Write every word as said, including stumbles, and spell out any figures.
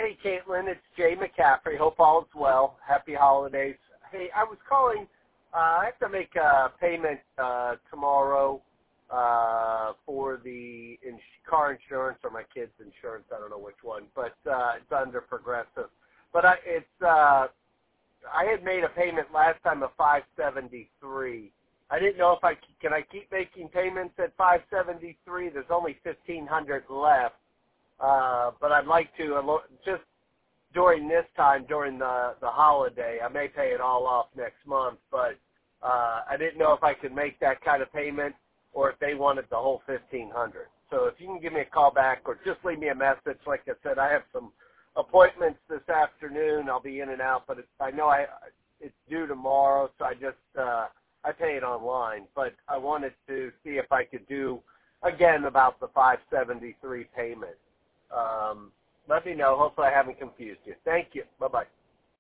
Hey, Caitlin, it's Jay McCaffrey. Hope all is well. Happy holidays. Hey, I was calling. Uh, I have to make a payment uh, tomorrow uh, for the ins- car insurance or my kids' insurance. I don't know which one, but uh, it's under Progressive. But I, it's uh, I had made a payment last time of five seventy-three. I didn't know if I can I keep making payments at five seventy-three. There's only fifteen hundred left. Uh, but I'd like to, uh, just during this time, during the, the holiday, I may pay it all off next month, but uh, I didn't know if I could make that kind of payment or if they wanted the whole fifteen hundred. So if you can give me a call back or just leave me a message. Like I said, I have some appointments this afternoon. I'll be in and out, but it's, I know I it's due tomorrow, so I just uh, I pay it online. But I wanted to see if I could do, again, about the five seventy-three payment. Um, let me know. Hopefully I haven't confused you. Thank you. Bye-bye.